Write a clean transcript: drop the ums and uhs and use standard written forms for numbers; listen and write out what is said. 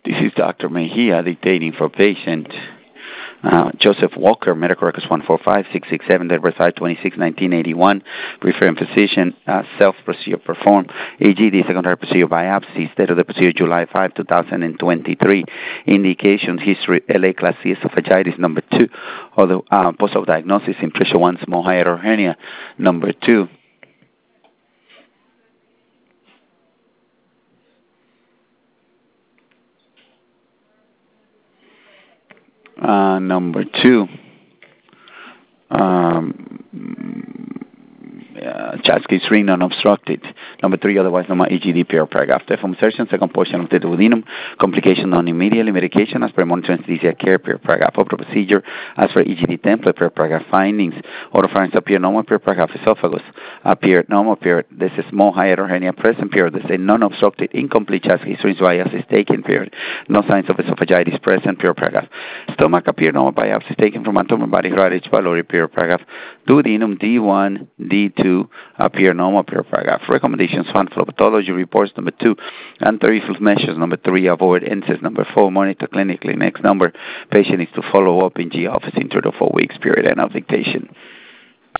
This is Dr. Mejia dictating for patient Joseph Walker, medical records 145667, date of birth 5/26/1981, referring physician, self-procedure performed, AGD, secondary procedure biopsies, date of the procedure July 5, 2023, indications, history, LA class C esophagitis, number 2, although post-op diagnosis, impression 1, small hiatal hernia, number 2. Number 2, Chasky is non-obstructed. Number 3, otherwise known as AGD, paragraph. From insertion, second portion of the duodenum, complication non immediately, medication as per monitor anesthesia care, paragraph. Of the procedure as for EGD template, paragraph. Findings, oropharynx appear normal, paragraph. Esophagus appear normal, period. This is small hiatal hernia present, period. This is non-obstructed, incomplete Chasky syringe biopsy taken, period. No signs of esophagitis present, paragraph. Stomach appear normal, biopsy taken from abdomen, body, H. pylori, paragraph. Duodenum D1, D2 appear normal, paragraph. Recommendations, fund flow pathology reports, number 2, anti-reflux measures, number 3, avoid NSAIDs, number 4, monitor clinically. Next number, patient is to follow up in G office in 3 to 4 weeks, period, end of dictation.